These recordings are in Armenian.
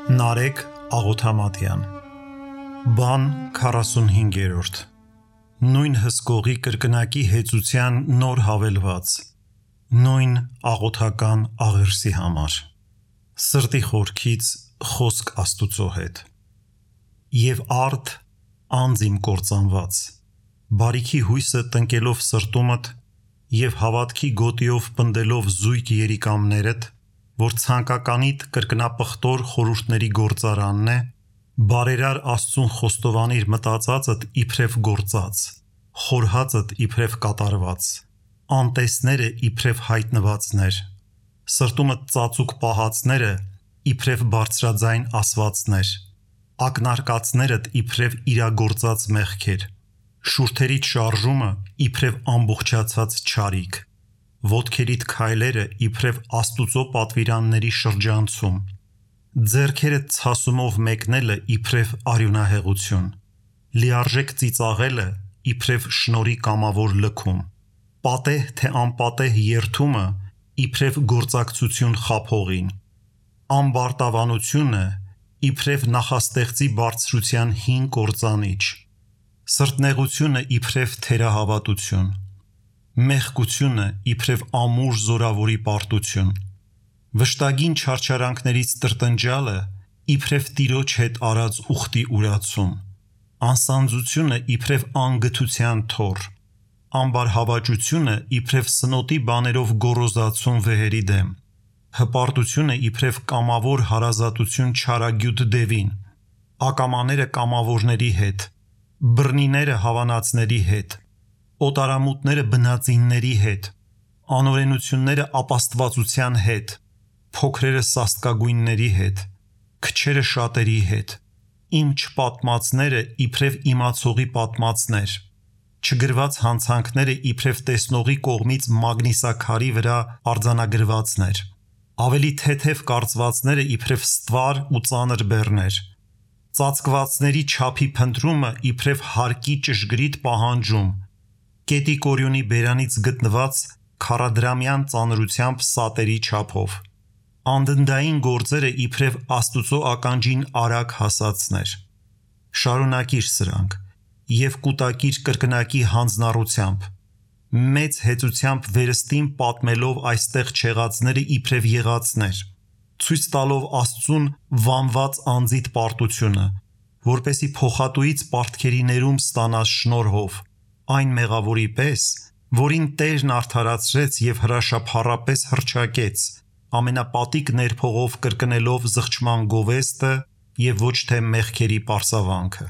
Նարեկ Աղոթամատյան Բան 45-րդ Նույն հսկողի կրկնակի հեծության նոր հավելված Նույն աղոթական աղերսի համար Սրտի խորքից խոսք Աստուծո հետ Եվ արդ անձ իմ կործանված Բարիքի հույսը տնկելով սրտումդ և հավատքի գոտիով պնդելով զույգ երիկամներդ որ ցանկականիդ կրկնապղտոր խորհուրդների գործարանն է, բարերար Աստծուն խոստովանիր մտածածդ իբրև գործած, խորհածդ իբրև կատարված, անտեսները իբրև հայտնվածներ, սրտումդ ծածուկ պահածները իբրև բարձրաձայն ասվածներ, ակնարկածներդ իբրև իրագործած մեղքեր, շուրթերիդ շարժումը իբրև ամբողջացած չարիք, ոտքերիդ քայլերը իբրև Աստուծո պատվիրանների շրջանցում, ձեռքերդ ցասումով մեկնելը իբրև արյունահեղություն, լիարժեք ծիծաղելը իբրև շնորհի կամավոր լքում, պատեհ թե անպատեհ երթումը իբրև գործակցություն խաբողին, ամբարտավանությունը իբրև նախաստեղծի բարձրության հին կործանիչ, սրտնեղությունը իբրև թերահավատություն, մեղկությունը իբրև ամուր զորավորի պարտություն, վշտագին չարչարանքներից տրտնջալը իբրև տիրոջ հետ արած ուխտի ուրացում, անսանձությունը իբրև անգթության թոռ, ամբարհավաճությունը իբրև սնոտի բաներով գոռոզացում վեհերի դեմ, հպարտությունը իբրև կամավոր հարազատություն չարագյուտ դևին, ակամաները կամավորների հետ, բռնիները հավանածների հետ, օտարամուտները բնածինների հետ, անօրենությունները ապաստվածության հետ, փոքրերը սաստկագույնների հետ, քչերը շատերի հետ, իմ չպատմածները իբրև իմացողի պատմածներ, չգրված հանցանքները իբրև տեսնողի կողմից մագնիսաքարի վրա արձանագրվածներ, ավելի թեթև կարծվածները իբրև ստվար ու ծանր բեռներ, ծածկվածների չափի փնտրումը իբրև հարկի ճշգրիտ պահանջում, կետի կորյունի բերանից գտնված քառադրամյան ծանրությամբ սատերի չափով, անդնդային գործերը իբրև Աստուծո ականջին արագ հասածներ, շարունակիր սրանք և կուտակիր կրկնակի հանձնառությամբ, մեծ հեծությամբ վերստին պատմելով այստեղ չեղածները իբրև եղածներ, ցույց տալով Աստծուն վանված անձիդ պարտությունը, որպեսի փոխատուից պարտքերի ներում ստանաս շնորհով, այն մեղավորի պես, որին Տերն արդարացրեց և հրաշափառապես հռչակեց, ամենապատիկ ներփողով կրկնելով զղջման գովեստը և ոչ թե մեղքերի պարսավանքը։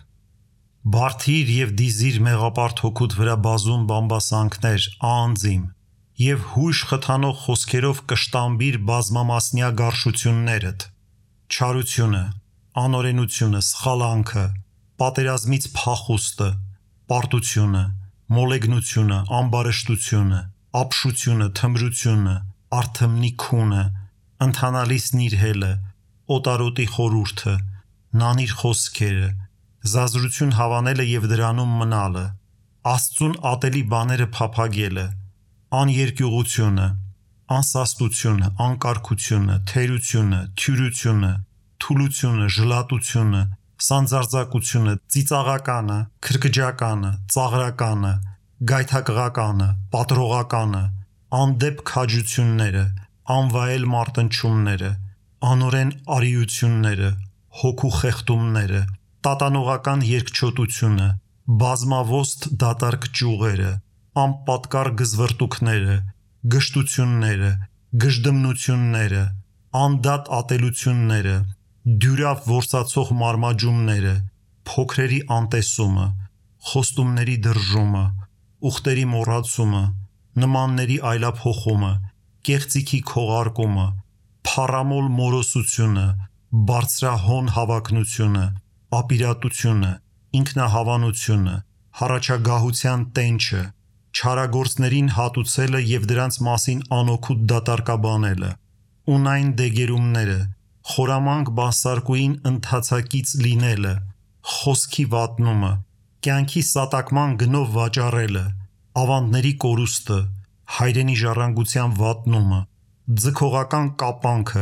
Բարդիր և դիզիր մեղապարտ հոգուդ վրա բազում բամբասանքներ, անձ իմ, և հույժ խթանող խոսքերով կշտամբիր բազմամասնյա գարշություններդ, չարությունը, անօրենությունը, սխալանքը, պատերազմից փախուստը, պարտությունը, մոլեգնությունը, ամբարշտությունը, ապշությունը, թմրությունը, արթմնի քունը, ընթանալիս նիրհելը, օտարոտի խորհուրդը, նանիր խոսքերը, զազրություն հավանելը և դրանում մնալը, Աստծուն ատելի բաները փափագելը, աներկյուղությունը, անսաստությունը, անկարգությունը, թերությունը, թյուրությունը, թուլությունը, ժլատությունը, սանձարձակությունը, ծիծաղականը, քրքջականը, ծաղրականը, գայթակղականը, պատռողականը, անդեպ քաջությունները, անվայել մարտնչումները, անօրեն արիությունները, հոգու խեղդումները, տատանողական երկչոտությունը, բազմավոստ դատարկ ճյուղերը, անպատկառ գզվռտուքները, գժտությունները, գժդմնությունները, անդատ ատելությունները, դյուրավ որսացող մարմաջումները, փոքրերի անտեսումը, խոստումների դրժումը, ուխտերի մոռացումը, նմանների այլափոխումը, կեղծիքի քողարկումը, փառամոլ մորոսությունը, բարձրահոն հավակնությունը, ապիրատությունը, ինքնահավանությունը, հառաչագահության տենչը, չարագործներին հատուցելը և դրանց մասին անօգուտ դատարկաբանելը, ունայն դեգերումները, խորամանկ բանսարկուին ընթացակից լինելը, խոսքի վատնումը, կյանքի սատակման գնով վաճառելը, ավանդների կորուստը, հայրենի ժառանգության վատնումը, ձգողական կապանքը,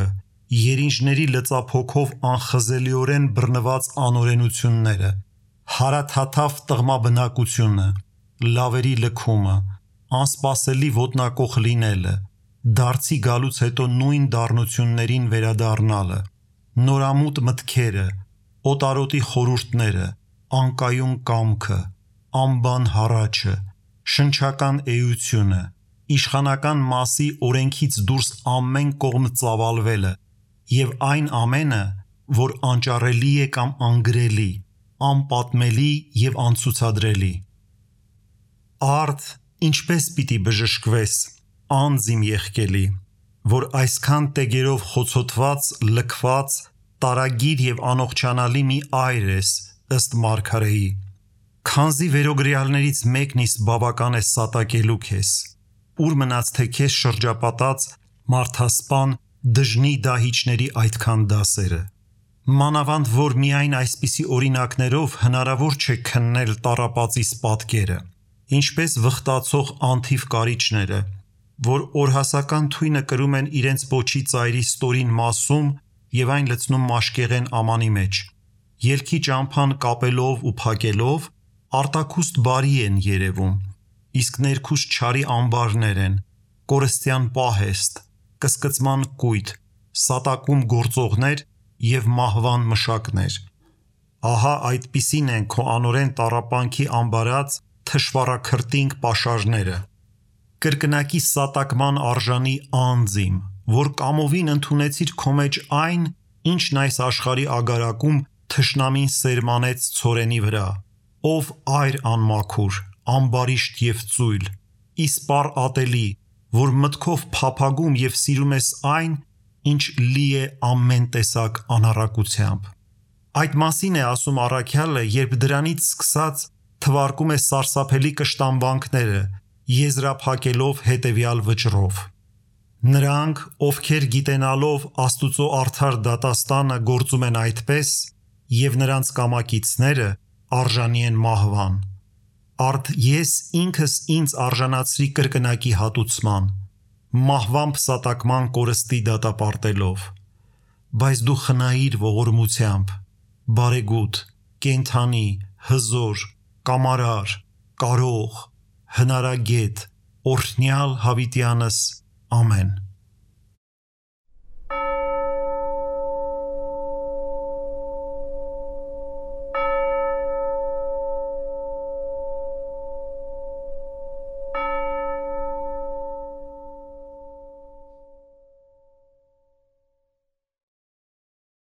երինջների լծափոքով անխզելիորեն բռնված անօրենությունները, հարաթաթավ տղմաբնակությունը, լավերի լքումը, անսպասելի ոտնակոխ լինելը, դարձի գալուց հետո նույն դառնություններին վերադառնալը, նորամուտ մտքերը, օտարոտի խորհուրդները, անկայուն կամքը, անբան հառաչը, շնչական էությունը, իշխանական մասի օրենքից դուրս ամեն կողմ ծավալվելը և այն ամենը, որ անճարելի է կամ անգրելի, անպատմելի և անցուցադրելի։ Արդ, ինչպես պիտի բժշկվես, անձ իմ եղկելի, որ այսքան տեգերով խոցոտված, լքված, տարագիր և անողջանալի մի այր ես, ըստ մարգարեի, քանզի վերոգրյալներից մեկն իսկ բավական է սատակելու քեզ, ուր մնաց թե քեզ շրջապատած մարդասպան դժնի դահիճների այդքան դասերը։ Մանավանդ որ միայն այսպիսի օրինակներով հնարավոր չէ քննել տառապածիս պատկերը, ինչպես վխտացող անթիվ կարիճները, որ օրհասական թույնը կրում են իրենց պոչի ծայրի ստորին մասում և այն լցնում մաշկեղեն ամանի մեջ, ելքի ճամփան կապելով ու փակելով արտաքուստ բարի են երևում, իսկ ներքուստ չարի ամբարներ են, կորստյան պահեստ, կսկծման կույտ, սատակում գործողներ և մահվան մշակներ։ Ահա այդպիսին են քո անօրեն տառապանքի ամբարած թշվառաքրտինք պաշարները։ Կրկնակի սատակման արժանի անձ իմ, որ կամովին ընդունեցիր քո մեջ այն, ինչն այս աշխարհի ագարակում թշնամին սերմանեց ցորենի վրա, ով այր անմաքուր, ամբարիշտ և ծույլ, իսպառ ատելի, որ մտքով փափագում և սիրում ես այն, ինչ լի է ամեն տեսակ անառակությամբ։ Այդ մասին է ասում առաքյալը, երբ դրանից սկսած թվարկում է սարսափելի կշտամբանքները, եզրափակելով հետևյալ վճռով. նրանք, ովքեր գիտենալով Աստուծո արդար դատաստանը գործում են այդպես, և նրանց կամակիցները արժանի են մահվան։ Արդ ես ինքս ինձ արժանացրի կրկնակի հատուցման, մահվան փսատակման կորստի դատապարտելով, բայց դու խնայիր ողորմությամբ, բարեգութ, կենդանի, հզոր, կամարար, կարող, հնարագետ, օրհնյալ հավիտյանս, ամեն։